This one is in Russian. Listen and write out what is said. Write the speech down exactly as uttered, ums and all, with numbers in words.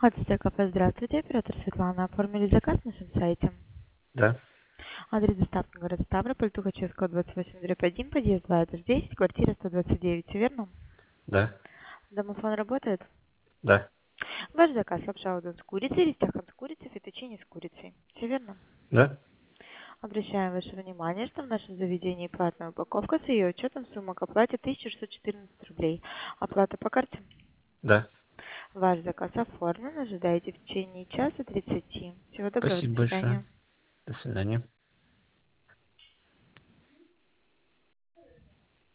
ОТС-кафе, здравствуйте, оператор Светлана. Оформили заказ на нашем сайте. Да, Адрес доставки город Ставрополь, Тухачевского, двадцать восемь, дробь один, подъезд два, этаж десять, квартира сто двадцать девять, все верно? да, Домофон работает? да, Ваш заказ лапша удон с курицей, рестяхан с курицей, фетучини с курицей. Все верно? да. Обращаем ваше внимание, что в нашем заведении платная упаковка с ее учетом сумма к оплате тысяча шестьсот четырнадцать рублей. Оплата по карте. Да. Ваш заказ оформлен, ожидайте в течение часа тридцати. Всего доброго, до Спасибо большое. свидания. До свидания.